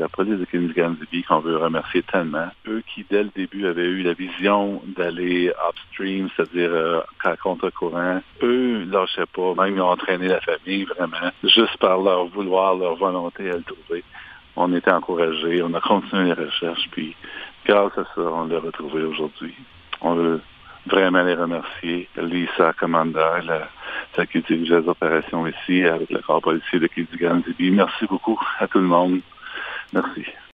la police de Kinciganzibi, qu'on veut remercier tellement. Eux qui, dès le début, avaient eu la vision d'aller upstream, c'est-à-dire à contre-courant. Eux, lâchaient pas. Même, ils ont entraîné la famille, vraiment, juste par leur vouloir, leur volonté à le trouver. On était encouragés, on a continué les recherches, puis grâce à ça, on l'a retrouvé aujourd'hui. On veut vraiment les remercier. Lisa Commander, celle qui dirige les opérations ici, avec le corps policier de Kinciganzibi. Merci beaucoup à tout le monde. Merci.